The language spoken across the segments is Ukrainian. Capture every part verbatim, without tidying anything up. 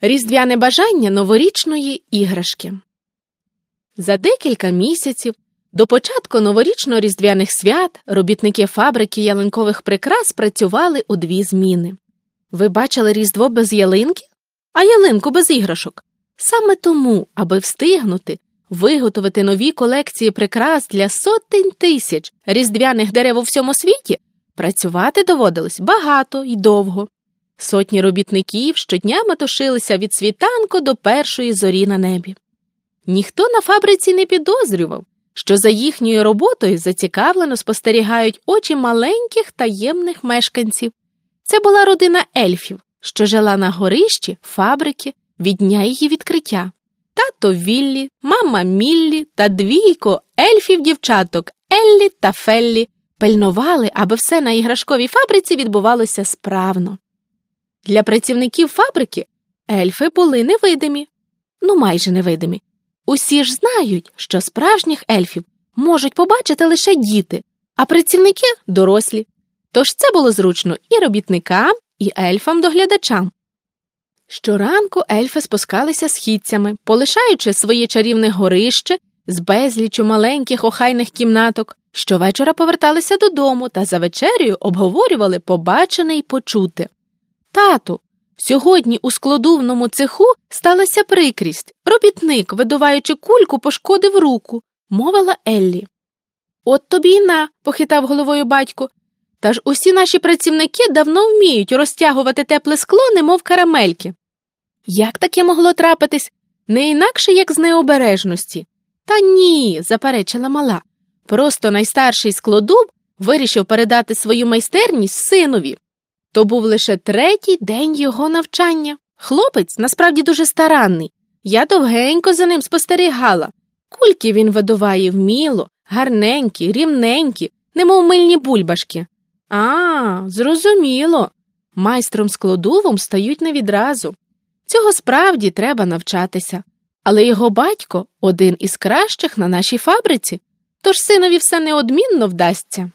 Різдвяне бажання новорічної іграшки. За декілька місяців до початку новорічно-різдвяних свят робітники фабрики ялинкових прикрас працювали у дві зміни. Ви бачили Різдво без ялинки? А ялинку без іграшок? Саме тому, аби встигнути виготовити нові колекції прикрас для сотень тисяч різдвяних дерев у всьому світі, працювати доводилось багато і довго. Сотні робітників щодня метушилися від світанку до першої зорі на небі. Ніхто на фабриці не підозрював, що за їхньою роботою зацікавлено спостерігають очі маленьких таємних мешканців. Це була родина ельфів, що жила на горищі фабрики від дня її відкриття. Тато Віллі, мама Міллі та двійко ельфів-дівчаток Еллі та Феллі пильнували, аби все на іграшковій фабриці відбувалося справно. Для працівників фабрики ельфи були невидимі. Ну, майже невидимі. Усі ж знають, що справжніх ельфів можуть побачити лише діти, а працівники – дорослі. Тож це було зручно і робітникам, і ельфам-доглядачам. Щоранку ельфи спускалися східцями, полишаючи своє чарівне горище з безліччю маленьких охайних кімнаток. Щовечора поверталися додому та за вечерею обговорювали побачене й почуте. «Тату, сьогодні у складовному цеху сталася прикрість. Робітник, видуваючи кульку, пошкодив руку», – мовила Еллі. «От тобі й на», – похитав головою батько. «Та ж усі наші працівники давно вміють розтягувати тепле скло, немов карамельки». «Як таке могло трапитись? Не інакше, як з необережності». «Та ні», – заперечила мала. «Просто найстарший складов вирішив передати свою майстерність синові». То був лише третій день його навчання. Хлопець насправді дуже старанний. Я довгенько за ним спостерігала. Кульки він видуває вміло, гарненькі, рівненькі, немов мильні бульбашки. А, зрозуміло. Майстром складовим стають не відразу. Цього справді треба навчатися. Але його батько – один із кращих на нашій фабриці, тож синові все неодмінно вдасться.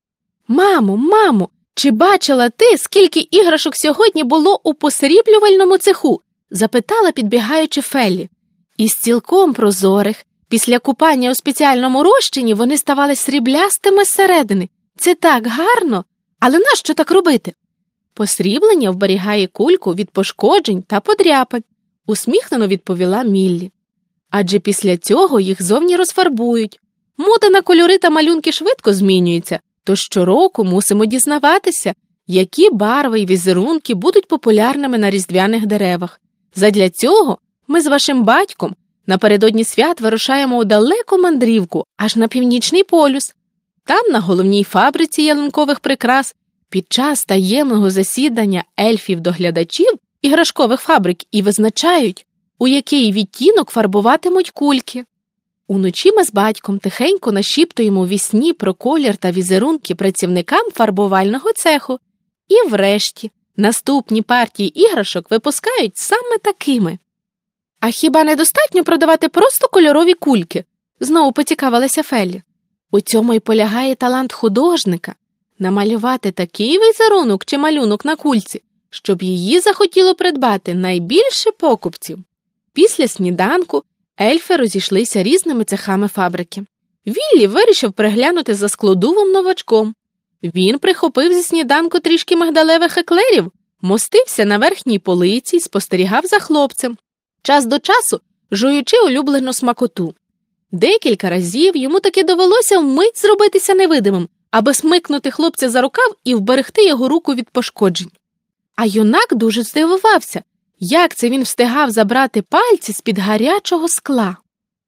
Мамо, мамо! «Чи бачила ти, скільки іграшок сьогодні було у посріблювальному цеху?» – запитала, підбігаючи Феллі. Із цілком прозорих, після купання у спеціальному розчині вони ставали сріблястими зсередини. Це так гарно! Але нащо так робити? Посріблення вберігає кульку від пошкоджень та подряпань, усміхнено відповіла Міллі. Адже після цього їх зовні розфарбують. Мода на кольори та малюнки швидко змінюється. Тож щороку мусимо дізнаватися, які барви й візерунки будуть популярними на різдвяних деревах. Задля цього ми з вашим батьком напередодні свят вирушаємо у далеку мандрівку, аж на Північний полюс. Там, на головній фабриці ялинкових прикрас, під час таємного засідання ельфів-доглядачів іграшкових фабрик і визначають, у який відтінок фарбуватимуть кульки. Уночі ми з батьком тихенько нашіптуємо у вісні про колір та візерунки працівникам фарбувального цеху. І врешті наступні партії іграшок випускають саме такими. «А хіба недостатньо продавати просто кольорові кульки?» – знову поцікавилася Феллі. «У цьому й полягає талант художника – намалювати такий візерунок чи малюнок на кульці, щоб її захотіло придбати найбільше покупців». Після сніданку ельфи розійшлися різними цехами фабрики. Віллі вирішив приглянути за складовим новачком. Він прихопив зі сніданку трішки мигдалевих еклерів, мостився на верхній полиці й спостерігав за хлопцем, час до часу жуючи улюблену смакоту. Декілька разів йому таки довелося вмить зробитися невидимим, аби смикнути хлопця за рукав і вберегти його руку від пошкоджень. А юнак дуже здивувався, як це він встигав забрати пальці з-під гарячого скла.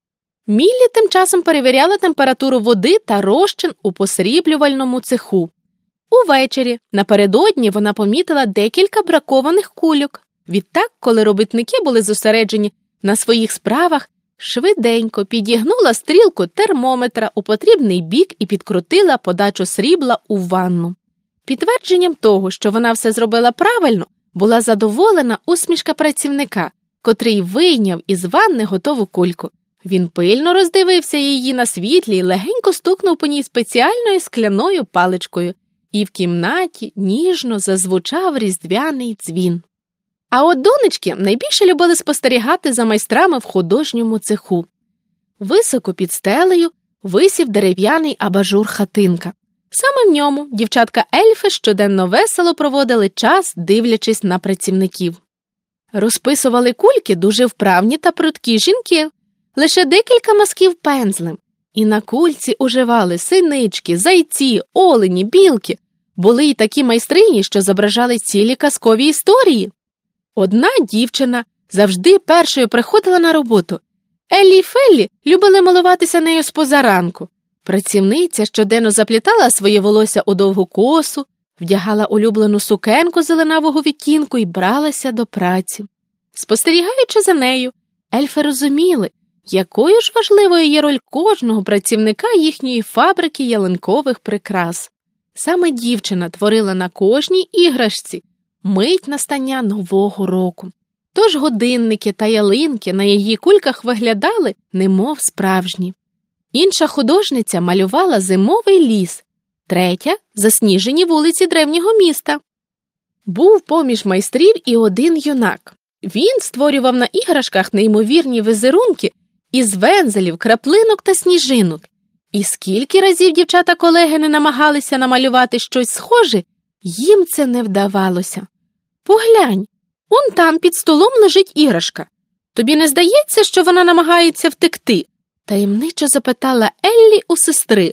Міллі тим часом перевіряла температуру води та розчин у посріблювальному цеху. Увечері, напередодні, вона помітила декілька бракованих кульок. Відтак, коли робітники були зосереджені на своїх справах, швиденько підігнула стрілку термометра у потрібний бік і підкрутила подачу срібла у ванну. Підтвердженням того, що вона все зробила правильно, була задоволена усмішка працівника, котрий вийняв із ванни готову кульку. Він пильно роздивився її на світлі й легенько стукнув по ній спеціальною скляною паличкою, і в кімнаті ніжно зазвучав різдвяний дзвін. А от донечки найбільше любили спостерігати за майстрами в художньому цеху. Високо під стелею висів дерев'яний абажур-хатинка. Саме в ньому дівчатка-ельфи щоденно весело проводили час, дивлячись на працівників. Розписували кульки дуже вправні та прудкі жінки, лише декілька мазків пензлем. І на кульці уживали синички, зайці, олені, білки. Були й такі майстрині, що зображали цілі казкові історії. Одна дівчина завжди першою приходила на роботу. Еллі й Феллі любили милуватися нею з позаранку. Працівниця щоденно заплітала своє волосся у довгу косу, вдягала улюблену сукенку зеленавого відтінку і бралася до праці. Спостерігаючи за нею, ельфи розуміли, якою ж важливою є роль кожного працівника їхньої фабрики ялинкових прикрас. Саме дівчина творила на кожній іграшці мить настання нового року. Тож годинники та ялинки на її кульках виглядали немов справжні. Інша художниця малювала зимовий ліс, третя – засніжені вулиці древнього міста. Був поміж майстрів і один юнак. Він створював на іграшках неймовірні візерунки із вензелів, краплинок та сніжинок. І скільки разів дівчата-колеги не намагалися намалювати щось схоже, їм це не вдавалося. Поглянь, он там під столом лежить іграшка. Тобі не здається, що вона намагається втекти? Таємничо запитала Еллі у сестри.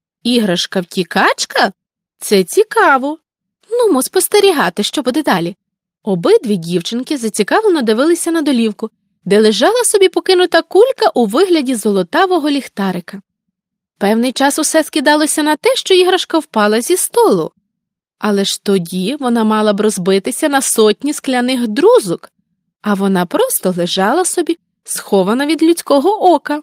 Іграшка-втікачка? Це цікаво. Нумо спостерігати, що буде далі. Обидві дівчинки зацікавлено дивилися на долівку, де лежала собі покинута кулька у вигляді золотавого ліхтарика. Певний час усе скидалося на те, що іграшка впала зі столу. Але ж тоді вона мала б розбитися на сотні скляних друзок, а вона просто лежала собі, схована від людського ока.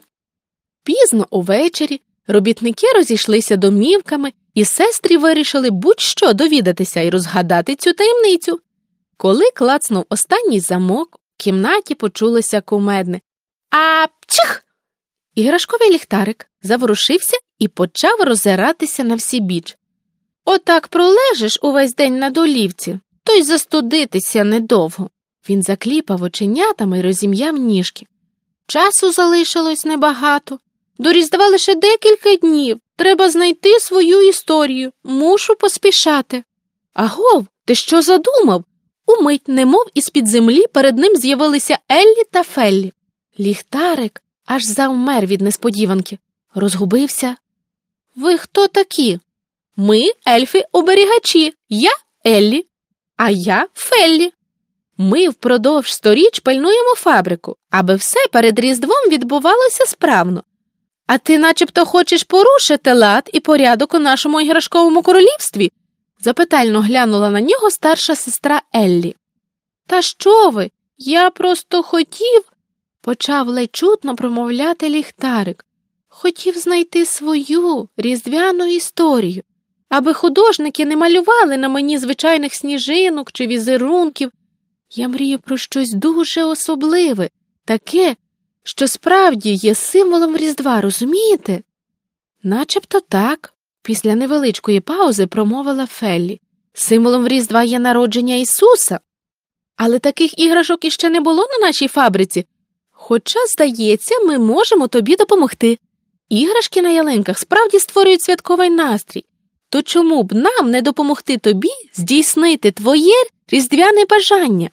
Пізно увечері робітники розійшлися домівками, і сестри вирішили будь-що довідатися і розгадати цю таємницю. Коли клацнув останній замок, в кімнаті почулося кумедне «А, чих!». Іграшковий ліхтарик заворушився і почав роззиратися на всі біч. «Отак пролежиш увесь день на долівці, то й застудитися недовго». Він закліпав оченятами й розім'яв ніжки. «Часу залишилось небагато. До Різдва лише декілька днів. Треба знайти свою історію. Мушу поспішати». «Агов, ти що задумав?» Умить, немов із-під землі, перед ним з'явилися Еллі та Феллі. Ліхтарик аж завмер від несподіванки. Розгубився. «Ви хто такі?» «Ми ельфи-оберігачі. Я Еллі, а я Феллі. Ми впродовж сторіч пильнуємо фабрику, аби все перед Різдвом відбувалося справно. А ти начебто хочеш порушити лад і порядок у нашому іграшковому королівстві?» Запитально глянула на нього старша сестра Еллі. «Та що ви? Я просто хотів...» Почав ледь чутно промовляти ліхтарик. «Хотів знайти свою різдвяну історію, аби художники не малювали на мені звичайних сніжинок чи візерунків. Я мрію про щось дуже особливе, таке, що справді є символом Різдва, розумієте?» «Начебто так», – після невеличкої паузи промовила Феллі. «Символом Різдва є народження Ісуса. Але таких іграшок іще не було на нашій фабриці. Хоча, здається, ми можемо тобі допомогти. Іграшки на ялинках справді створюють святковий настрій. То чому б нам не допомогти тобі здійснити твоє різдвяне бажання?»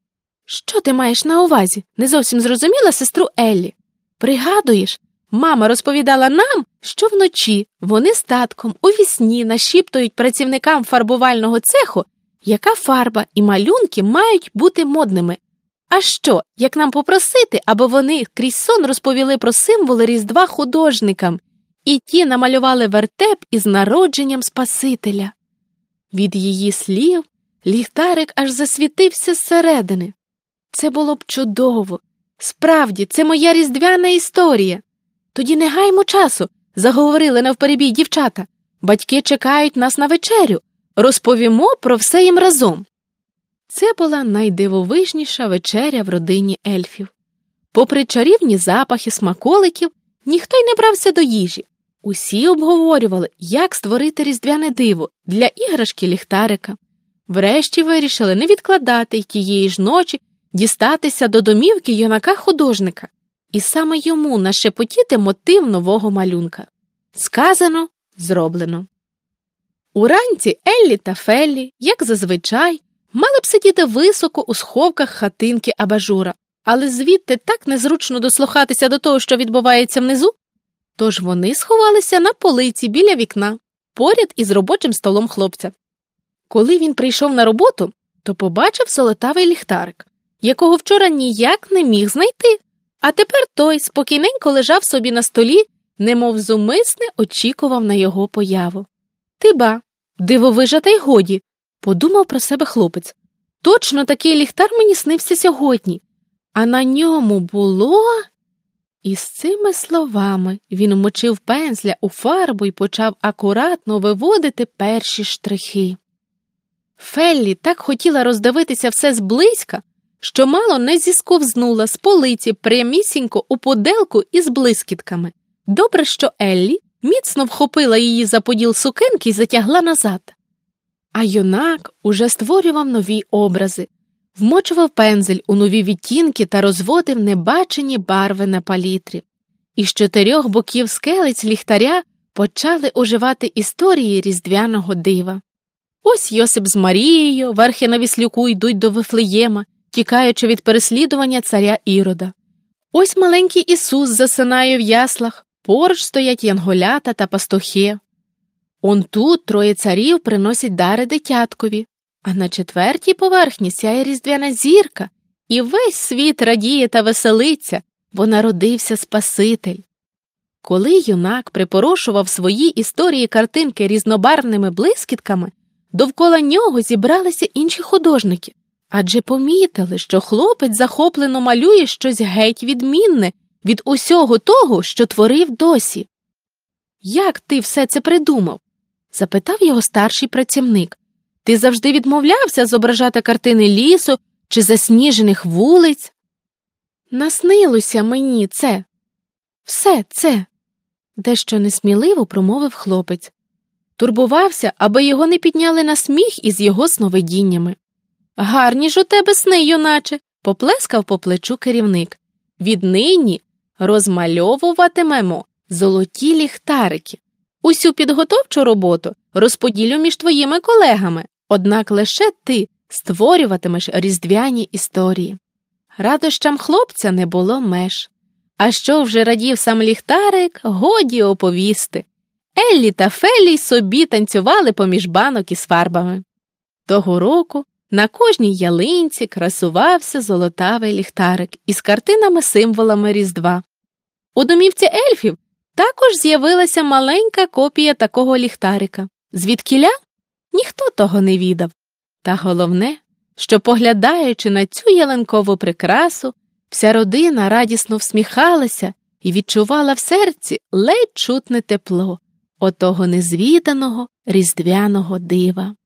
«Що ти маєш на увазі?» – не зовсім зрозуміла сестру Еллі. «Пригадуєш, мама розповідала нам, що вночі вони з татком у вісні нашіптують працівникам фарбувального цеху, яка фарба і малюнки мають бути модними. А що, як нам попросити, аби вони крізь сон розповіли про символи Різдва художникам, і ті намалювали вертеп із народженням Спасителя?» Від її слів ліхтарик аж засвітився зсередини. «Це було б чудово. Справді, це моя різдвяна історія. Тоді не гаймо часу», – заговорили навперебій дівчата. «Батьки чекають нас на вечерю. Розповімо про все їм разом». Це була найдивовижніша вечеря в родині ельфів. Попри чарівні запахи смаколиків, ніхто й не брався до їжі. Усі обговорювали, як створити різдвяне диво для іграшки ліхтарика. Врешті вирішили не відкладати й тієї ж ночі дістатися до домівки юнака-художника і саме йому нашепотіти мотив нового малюнка. Сказано – зроблено. Уранці Еллі та Феллі, як зазвичай, мали б сидіти високо у сховках хатинки абажура, але звідти так незручно дослухатися до того, що відбувається внизу, тож вони сховалися на полиці біля вікна, поряд із робочим столом хлопця. Коли він прийшов на роботу, то побачив золотавий ліхтарик, якого вчора ніяк не міг знайти, а тепер той спокійненько лежав собі на столі, немов зумисне очікував на його появу. Ти ба, дивовижа та й годі, подумав про себе хлопець. Точно такий ліхтар мені снився сьогодні, а на ньому було… І з цими словами він вмочив пензля у фарбу і почав акуратно виводити перші штрихи. Феллі так хотіла роздивитися все зблизька, що мало не зісковзнула з полиці прямісінько у поделку із блискітками. Добре, що Еллі міцно вхопила її за поділ сукенки і затягла назад. А юнак уже створював нові образи, вмочував пензель у нові відтінки та розводив небачені барви на палітрі. Із чотирьох боків скелець ліхтаря почали оживати історії різдвяного дива. Ось Йосип з Марією, верхи на віслюку, йдуть до Вифлеєма, тікаючи від переслідування царя Ірода. Ось маленький Ісус засинає в яслах, поруч стоять янголята та пастухи. Он тут троє царів приносять дари дитяткові, а на четвертій поверхні сяє різдвяна зірка, і весь світ радіє та веселиться, бо народився Спаситель. Коли юнак припорошував свої історії картинки різнобарвними блискітками, довкола нього зібралися інші художники, адже помітили, що хлопець захоплено малює щось геть відмінне від усього того, що творив досі. «Як ти все це придумав?» – запитав його старший працівник. «Ти завжди відмовлявся зображати картини лісу чи засніжених вулиць?» «Наснилося мені це. Все це», – дещо несміливо промовив хлопець. Турбувався, аби його не підняли на сміх із його сновидіннями. «Гарні ж у тебе сни, юначе», – поплескав по плечу керівник. «Віднині розмальовуватимемо золоті ліхтарики. Усю підготовчу роботу розподілю між твоїми колегами, однак лише ти створюватимеш різдвяні історії». Радощам хлопця не було меж. А що вже радів сам ліхтарик, годі оповісти. Еллі та Феллі собі танцювали поміж банок із фарбами. Того року на кожній ялинці красувався золотавий ліхтарик із картинами-символами Різдва. У домівці ельфів також з'явилася маленька копія такого ліхтарика. Звідкіля? Ніхто того не відав. Та головне, що, поглядаючи на цю ялинкову прикрасу, вся родина радісно всміхалася і відчувала в серці ледь чутне тепло отого незвіданого різдвяного дива.